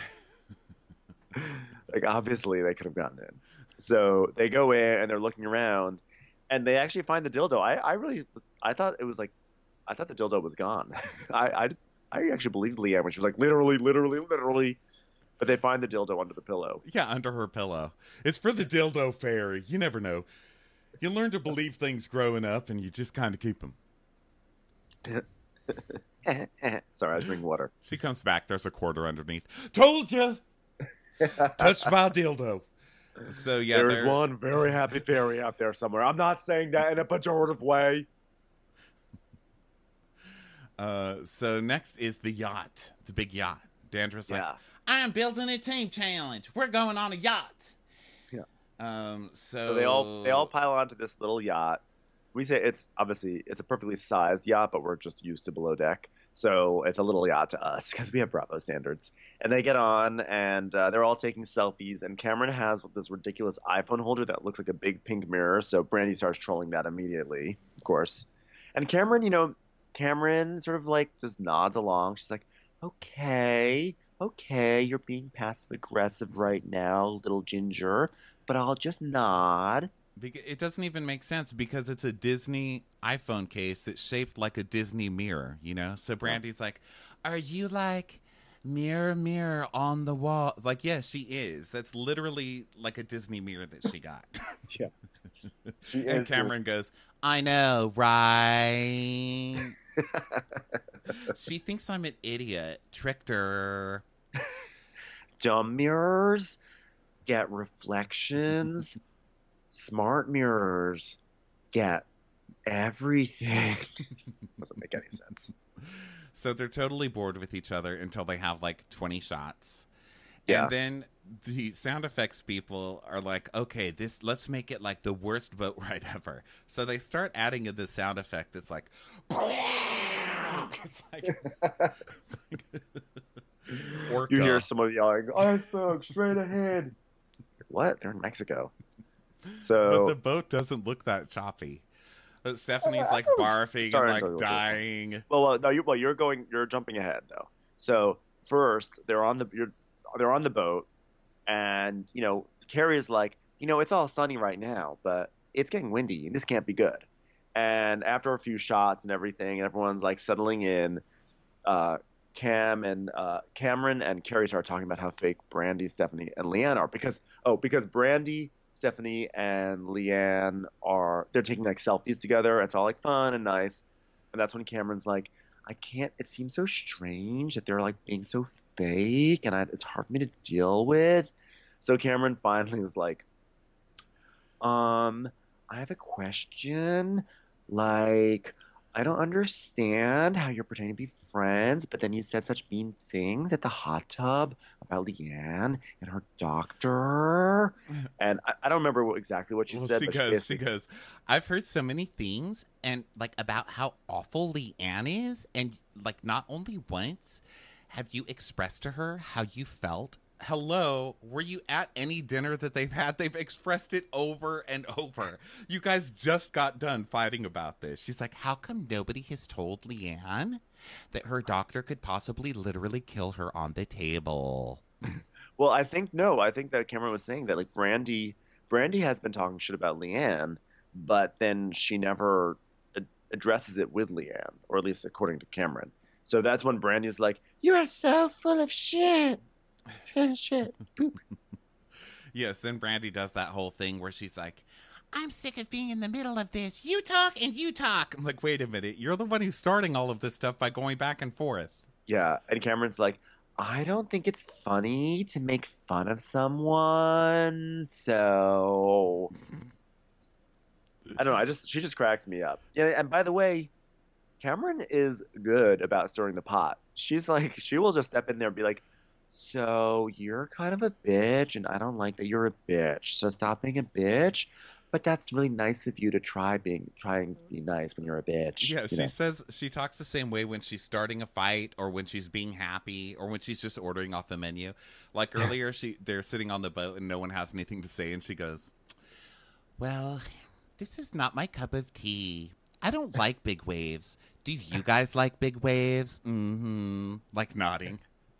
Like, obviously they could have gotten in. So they go in and they're looking around, and they actually find the dildo. I thought the dildo was gone. I actually believed Leanne when she was like, literally. But they find the dildo under the pillow. Yeah, under her pillow. It's for the dildo fairy. You never know. You learn to believe things growing up, and you just kind of keep them. Sorry, I was drinking water. She comes back. There's a quarter underneath. Told you. Touched by a dildo. So yeah, there's one very happy fairy out there somewhere. I'm not saying that in a pejorative way. So next is the yacht, the big yacht. Deandra's like, I'm building a team challenge. We're going on a yacht. Yeah. So they all pile onto this little yacht. We say it's a perfectly sized yacht, but we're just used to below deck. So it's a little yacht to us because we have Bravo standards. And they get on, and they're all taking selfies. And Cameron has this ridiculous iPhone holder that looks like a big pink mirror. So Brandy starts trolling that immediately, of course. And Cameron sort of like just nods along. She's like, okay, you're being passive aggressive right now, little ginger, but I'll just nod. It doesn't even make sense because it's a Disney iPhone case that's shaped like a Disney mirror, you know? So Brandy's like, are you like mirror, mirror on the wall? Like, yeah, she is. That's literally like a Disney mirror that she got. Yeah. And Cameron goes, I know, right? She thinks I'm an idiot. Tricked her. Dumb mirrors get reflections. Smart mirrors get everything. Doesn't make any sense. So they're totally bored with each other until they have like 20 shots. Yeah. And then the sound effects people are like, okay, let's make it like the worst boat ride ever. So they start adding in this sound effect that's like, it's like orca. You hear someone yelling, iceberg, straight ahead. What? They're in Mexico. So, but the boat doesn't look that choppy. But Stephanie's like barfing and like dying. Well, no, you're jumping ahead though. So first they're on the boat, And, Carrie is like, it's all sunny right now, but it's getting windy and this can't be good. And after a few shots and everything, and everyone's like settling in, Cameron and Carrie start talking about how fake Brandy, Stephanie, and Leanne are because Brandy, Stephanie, and Leanne they're taking like selfies together. It's all like fun and nice. And that's when Cameron's like, I can't. It seems so strange that they're like being so fake, and it's hard for me to deal with. So Cameron finally is like, I have a question. Like, I don't understand how you're pretending to be friends, but then you said such mean things at the hot tub about Leanne and her doctor. And I don't remember exactly what she said. She goes, I've heard so many things and like about how awful Leanne is. And like, not only once have you expressed to her how you felt. Hello, were you at any dinner that they've had? They've expressed it over and over. You guys just got done fighting about this. She's like, how come nobody has told Leanne that her doctor could possibly literally kill her on the table? Well, I think that Cameron was saying that like Brandy has been talking shit about Leanne, but then she never addresses it with Leanne, or at least according to Cameron. So that's when Brandy's like, you are so full of shit. Shit. Poop. Yes, then Brandy does that whole thing where she's like, I'm sick of being in the middle of this. You talk and you talk. I'm like, wait a minute. You're the one who's starting all of this stuff by going back and forth. Yeah, and Cameron's like, I don't think it's funny to make fun of someone, so I don't know. She just cracks me up. Yeah, and by the way, Cameron is good about stirring the pot. She's like, she will just step in there and be like, so you're kind of a bitch, and I don't like that you're a bitch. So stop being a bitch. But that's really nice of you to try and be nice when you're a bitch. Yeah, she says she talks the same way when she's starting a fight, or when she's being happy, or when she's just ordering off a menu. Like earlier, they're sitting on the boat and no one has anything to say, and she goes, well, this is not my cup of tea. I don't like big waves. Do you guys like big waves? Mm-hmm. Like nodding.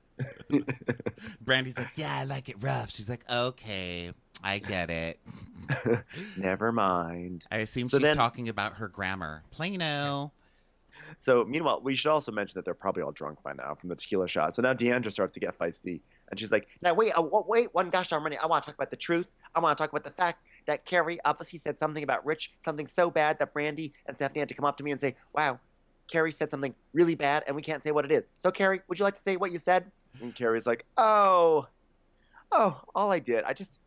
Brandy's like, yeah, I like it rough. She's like, okay, I get it. Never mind. I assume she's talking about her grammar. Plano. So meanwhile, we should also mention that they're probably all drunk by now from the tequila shot. So now Deandra starts to get feisty, and she's like, now wait one gosh darn minute. I want to talk about the truth. I want to talk about the fact that Carrie obviously said something about Rich, something so bad that Brandy and Stephanie had to come up to me and say, wow, Carrie said something really bad, and we can't say what it is. So Carrie, would you like to say what you said? And Carrie's like, oh, all I did, I just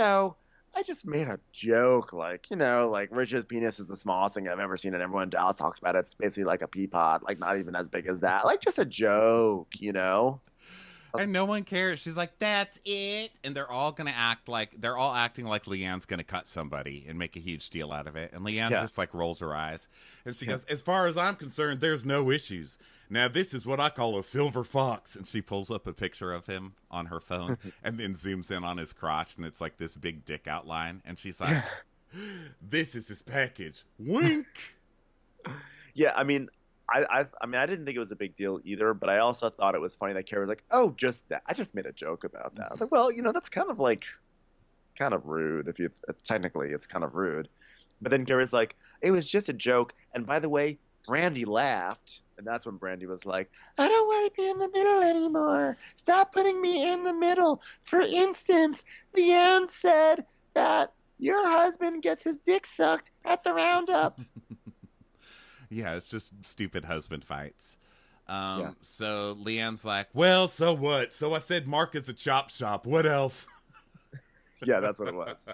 made a joke, like Rich's penis is the smallest thing I've ever seen, and everyone in Dallas talks about it. It's basically like a pea pod, like not even as big as that, like just a joke, And no one cares. She's like, that's it. And they're all acting like Leanne's going to cut somebody and make a huge deal out of it. And Leanne just like rolls her eyes. And she goes, as far as I'm concerned, there's no issues. Now, this is what I call a silver fox. And she pulls up a picture of him on her phone and then zooms in on his crotch. And it's like this big dick outline. And she's like, this is his package. Wink. Yeah, I mean, I didn't think it was a big deal either, but I also thought it was funny that Carrie was like, oh, just that. I just made a joke about that. I was like, well, that's kind of rude. Technically, it's kind of rude. But then Carrie's like, it was just a joke. And by the way, Brandy laughed. And that's when Brandy was like, I don't want to be in the middle anymore. Stop putting me in the middle. For instance, Leanne said that your husband gets his dick sucked at the roundup. Yeah, it's just stupid husband fights. So Leanne's like, well, so what? So I said Mark is a chop shop. What else? Yeah, that's what it was.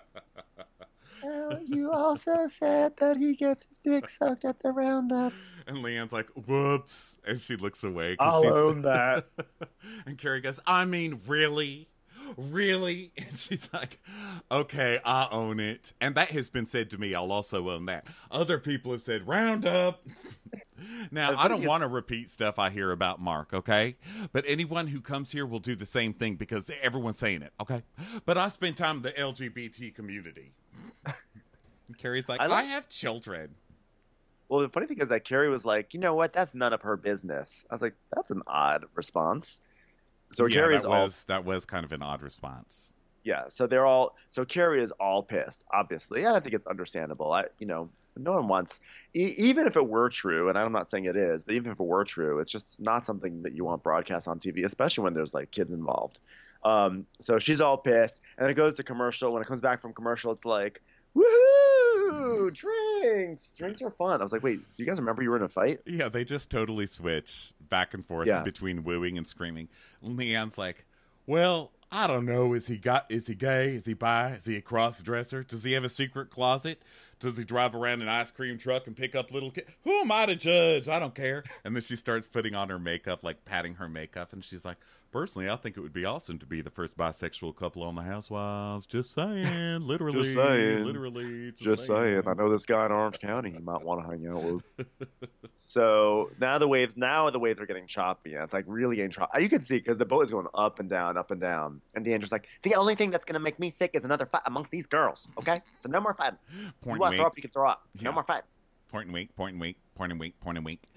Well, you also said that he gets his dick sucked at the roundup. And Leanne's like, whoops. And she looks away. I'll own that. And Carrie goes, I mean, really? Really? And she's like, okay, I own it. And that has been said to me. I'll also own that. Other people have said, round up. Now, I don't want to repeat stuff I hear about Mark, okay? But anyone who comes here will do the same thing because everyone's saying it, okay? But I spend time in the LGBT community. And Carrie's like, I have children. Well, the funny thing is that Carrie was like, you know what? That's none of her business. I was like, that's an odd response. So yeah, that was kind of an odd response. Yeah, so Carrie is all pissed, obviously, and I think it's understandable. No one wants, even if it were true, and I'm not saying it is, but even if it were true, it's just not something that you want broadcast on TV, especially when there's like kids involved. So she's all pissed, and it goes to commercial. When it comes back from commercial, it's like, woohoo, drinks! Drinks are fun. I was like, wait, do you guys remember you were in a fight? Yeah, they just totally switch back and forth between wooing and screaming. Leanne's like, well, I don't know. Is he gay? Is he bi? Is he a cross-dresser? Does he have a secret closet? Does he drive around an ice cream truck and pick up little kids? Who am I to judge? I don't care. And then she starts putting on her makeup, like patting her makeup. And she's like, personally, I think it would be awesome to be the first bisexual couple on The Housewives. Just saying. Literally. Just saying. Literally. Just saying. I know this guy in Orange County you might want to hang out with. So now the waves are getting choppy. And it's like really getting choppy. You can see because the boat is going up and down, up and down. And D'Andra's like, the only thing that's going to make me sick is another fight amongst these girls. Okay? So no more fighting. You want to throw up, you can throw up. No more fighting. Point and wink, point and wink, point and wink, point and wink.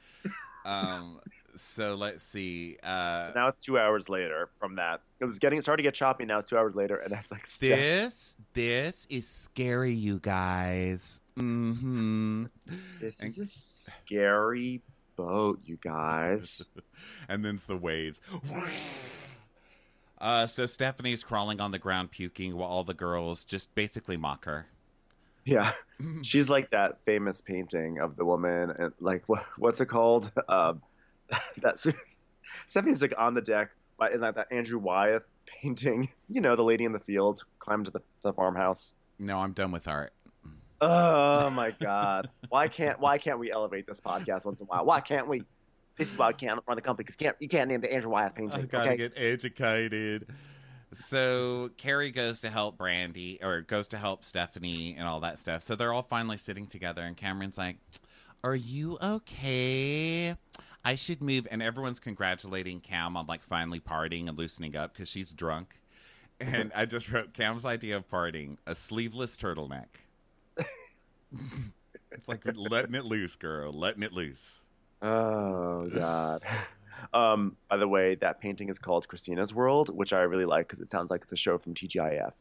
So let's see. So now it's 2 hours later from that. It was starting to get choppy. Now it's 2 hours later, and that's like this is scary, you guys. Mm-hmm. This is a scary boat, you guys. And then's the waves. So Stephanie's crawling on the ground, puking, while all the girls just basically mock her. Yeah, she's like that famous painting of the woman, and like what's it called? Stephanie's like on the deck in that Andrew Wyeth painting. You know, the lady in the field climbed to the farmhouse. No, I'm done with art. Oh my God! Why can't we elevate this podcast once in a while? Why can't we? This is why I can't run the company because you can't name the Andrew Wyeth painting. I gotta get educated. So Carrie goes to help goes to help Stephanie and all that stuff. So they're all finally sitting together, and Cameron's like, "Are you okay? I should move." And everyone's congratulating Cam on like finally partying and loosening up because she's drunk. And I just wrote Cam's idea of partying: a sleeveless turtleneck. It's like letting it loose, girl, letting it loose. Oh God. By the way, that painting is called Christina's World, which I really like because it sounds like it's a show from TGIF.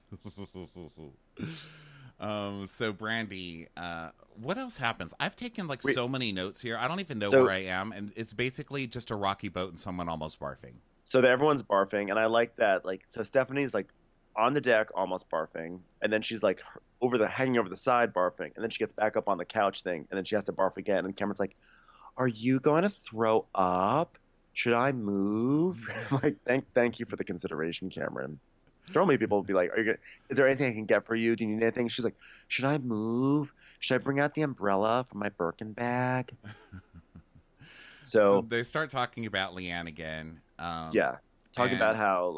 So Brandy, what else happens? I've taken so many notes here. I don't even know where I am, and it's basically just a rocky boat and someone almost barfing. So everyone's barfing, and I like that. So Stephanie's like on the deck, almost barfing, and then she's like hanging over the side barfing, and then she gets back up on the couch thing, and then she has to barf again, and Cameron's like, "Are you going to throw up? Should I move?" I'm like, thank you for the consideration, Cameron. Normally people will be like, is there anything I can get for you? Do you need anything? She's like, should I move? Should I bring out the umbrella from my Birkin bag? So they start talking about Leanne again. Talking about how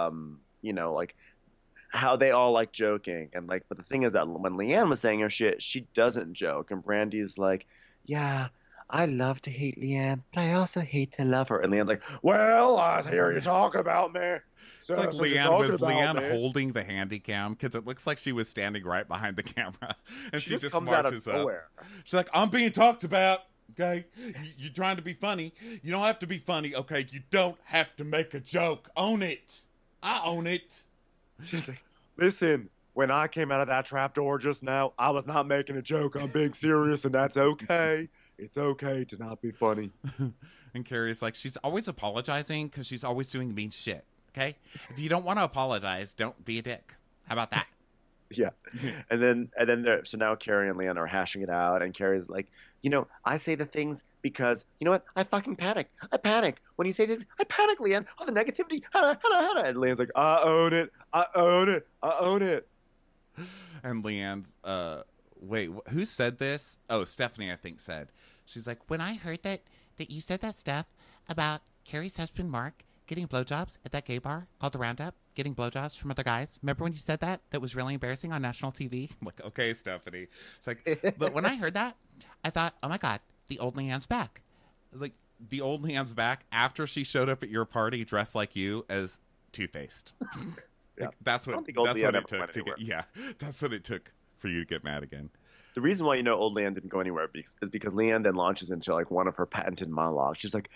how they all like joking, and like, but the thing is that when Leanne was saying her shit, she doesn't joke, and Brandy's like, yeah, I love to hate Leanne, but I also hate to love her. And Leanne's like, well, I hear you talking about me. So it's like Leanne holding the handy cam because it looks like she was standing right behind the camera, and she just marches up. She's like, I'm being talked about. Okay, you're trying to be funny. You don't have to be funny. Okay, you don't have to make a joke. Own it. I own it. She's like, listen, when I came out of that trapdoor just now, I was not making a joke. I'm being serious, and that's okay. It's okay to not be funny. And Carrie's like, she's always apologizing because she's always doing mean shit. Okay? If you don't want to apologize, don't be a dick. How about that? Yeah. And then so now Carrie and Leanne are hashing it out, and Carrie's like, I say the things because, you know what? I fucking panic. I panic. When you say things, I panic, Leanne. Oh, the negativity. And Leanne's like, I own it. I own it. I own it. And Leanne's, wait, who said this? Oh, Stephanie, I think, said. She's like, when I heard that you said that stuff about Carrie's husband, Mark, getting blowjobs at that gay bar called the Roundup, getting blowjobs from other guys. Remember when you said that? That was really embarrassing on national TV? I'm like, okay, Stephanie. It's like, but when I heard that, I thought, oh my God, the old Leanne's back. I was like, the old Leanne's back after she showed up at your party dressed like you as Two-Faced. Yeah. That's what it took. That's what it took for you to get mad again. The reason why old Leanne didn't go anywhere is because Leanne then launches into like one of her patented monologues. She's like,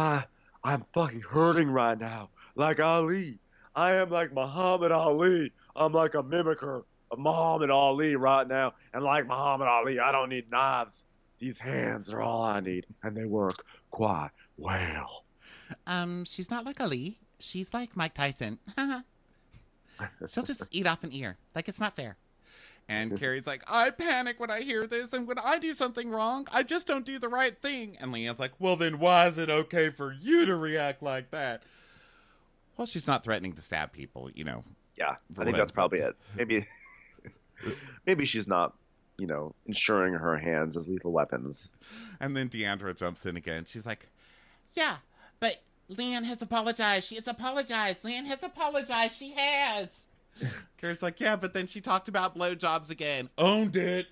I'm fucking hurting right now, like Ali. I am like Muhammad Ali. I'm like a mimicker of Muhammad Ali right now. And like Muhammad Ali, I don't need knives. These hands are all I need, and they work quite well. She's not like Ali. She's like Mike Tyson. She'll just eat off an ear. Like, it's not fair. And Carrie's like, I panic when I hear this, and when I do something wrong, I just don't do the right thing. And Leanne's like, well, then why is it okay for you to react like that? Well, she's not threatening to stab people, you know. Yeah, I think that's probably it. Maybe she's not, ensuring her hands as lethal weapons. And then Deandra jumps in again. She's like, yeah, but Leanne has apologized. She has apologized. Leanne has apologized. She has. Carrie's like, yeah, but then she talked about blowjobs again. Owned it.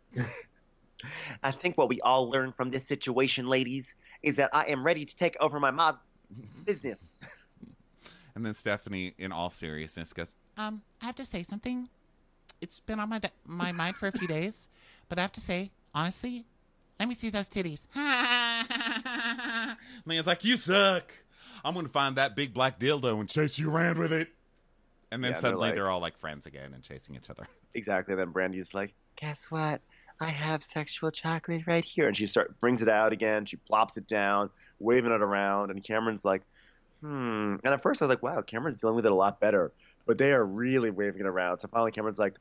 I think what we all learned from this situation, ladies, is that I am ready to take over my mom's business. And then Stephanie, in all seriousness, goes, I have to say something. It's been on my mind for a few days, but I have to say, honestly, let me see those titties. Leanne's like, you suck. I'm going to find that big black dildo and chase you around with it. And then suddenly they're all like friends again and chasing each other. Exactly. Then Brandy's like, guess what? I have sexual chocolate right here. And she brings it out again. She plops it down, waving it around. And Cameron's like, And at first I was like, wow, Cameron's dealing with it a lot better. But they are really waving it around. So finally Cameron's like,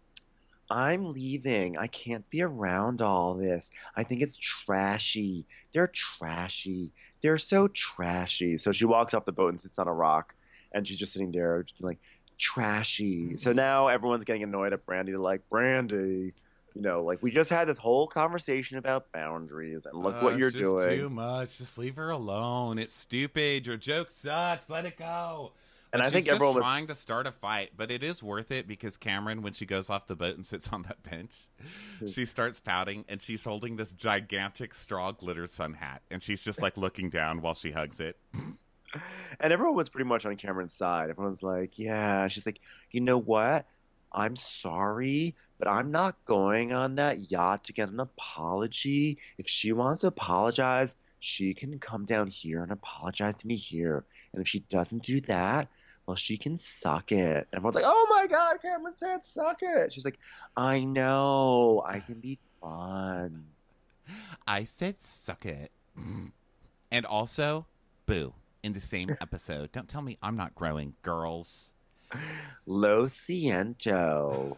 I'm leaving. I can't be around all this. I think it's trashy. They're trashy. They're so trashy. So she walks off the boat and sits on a rock. And she's just sitting there like, trashy. So now everyone's getting annoyed at Brandy. They're like, Brandy, we just had this whole conversation about boundaries. And look what you're doing. It's too much. Just leave her alone. It's stupid. Your joke sucks. Let it go. And I think she's everyone just trying to start a fight, but it is worth it because Cameron, when she goes off the boat and sits on that bench, she starts pouting, and she's holding this gigantic straw glitter sun hat, and she's just like looking down while she hugs it. And everyone was pretty much on Cameron's side. Everyone's like, yeah. She's like, you know what? I'm sorry, but I'm not going on that yacht to get an apology. If she wants to apologize, she can come down here and apologize to me here. And if she doesn't do that, well, she can suck it. And everyone's like, oh my God, Cameron said suck it. She's like, I know. I can be fun. I said suck it. And also, boo, in the same episode. Don't tell me I'm not growing, girls. Lo siento.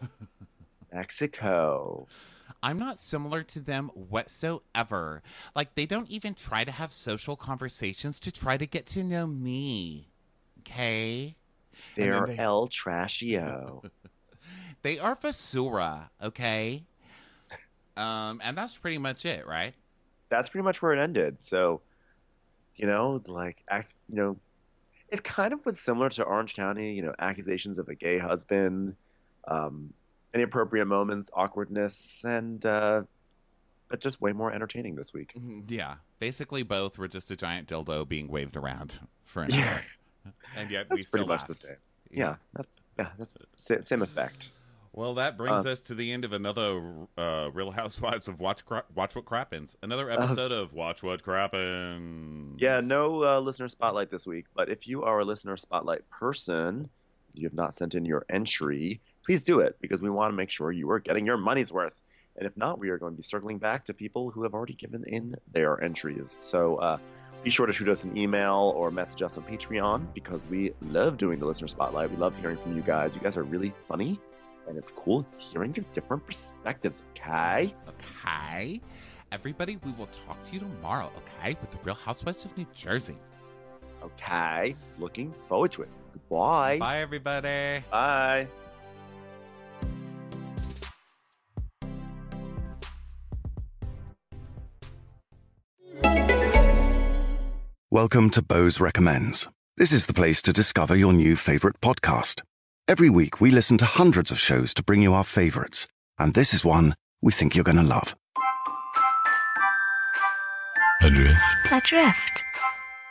Mexico. I'm not similar to them whatsoever. Like, they don't even try to have social conversations to try to get to know me. Okay? They're El Trashio. They are Basura, okay? And that's pretty much it, right? That's pretty much where it ended. So, it kind of was similar to Orange County, accusations of a gay husband, inappropriate moments, awkwardness, and but just way more entertaining this week. Yeah, basically both were just a giant dildo being waved around for an hour, and yet that's we still pretty much laughed. The same. Yeah, that's same effect. Well, that brings us to the end of another Real Housewives of Watch What Crappens. Another episode of Watch What Crappens. Yeah, no listener spotlight this week, but if you are a listener spotlight person, you have not sent in your entry, please do it, because we want to make sure you are getting your money's worth. And if not, we are going to be circling back to people who have already given in their entries. So be sure to shoot us an email or message us on Patreon, because we love doing the listener spotlight. We love hearing from you guys. You guys are really funny, and it's cool hearing your different perspectives, okay? Okay. Everybody, we will talk to you tomorrow, okay? With the Real Housewives of New Jersey. Okay. Looking forward to it. Goodbye. Bye, everybody. Bye. Welcome to Bose Recommends. This is the place to discover your new favorite podcast. Every week, we listen to hundreds of shows to bring you our favorites. And this is one we think you're going to love. Adrift. Adrift.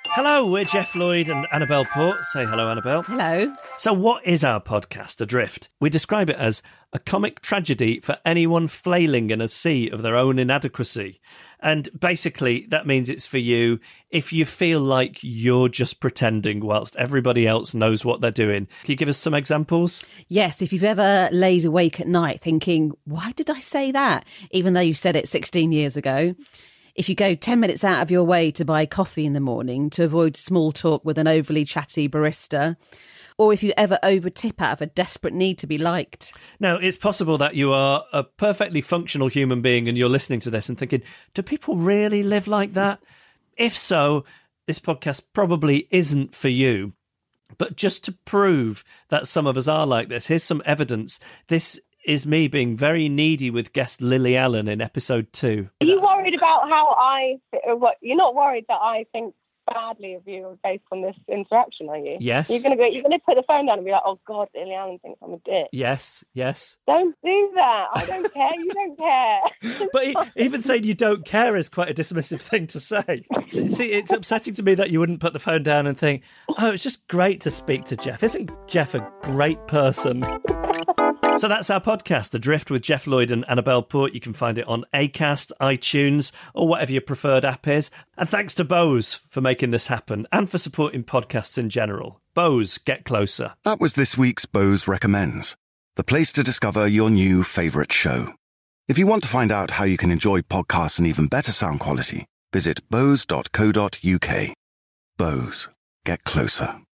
Hello, we're Jeff Lloyd and Annabelle Port. Say hello, Annabelle. Hello. So what is our podcast, Adrift? We describe it as a comic tragedy for anyone flailing in a sea of their own inadequacy. And basically, that means it's for you if you feel like you're just pretending whilst everybody else knows what they're doing. Can you give us some examples? Yes, if you've ever laid awake at night thinking, why did I say that? Even though you said it 16 years ago. If you go 10 minutes out of your way to buy coffee in the morning to avoid small talk with an overly chatty barista, or if you ever overtip out of a desperate need to be liked. Now, it's possible that you are a perfectly functional human being and you're listening to this and thinking, do people really live like that? If so, this podcast probably isn't for you. But just to prove that some of us are like this, here's some evidence. This is me being very needy with guest Lily Allen in episode 2. Are you worried about how you're not worried that I think badly of you based on this interaction, are you? Yes. You're gonna put the phone down and be like, oh God, Lily Allen thinks I'm a dick. Yes. Don't do that. I don't care. You don't care. But even saying you don't care is quite a dismissive thing to say. See, it's upsetting to me that you wouldn't put the phone down and think, oh, it's just great to speak to Jeff. Isn't Jeff a great person? So that's our podcast, Adrift with Jeff Lloyd and Annabelle Port. You can find it on Acast, iTunes, or whatever your preferred app is. And thanks to Bose for making this happen and for supporting podcasts in general. Bose, get closer. That was this week's Bose Recommends, the place to discover your new favourite show. If you want to find out how you can enjoy podcasts in even better sound quality, visit bose.co.uk. Bose, get closer.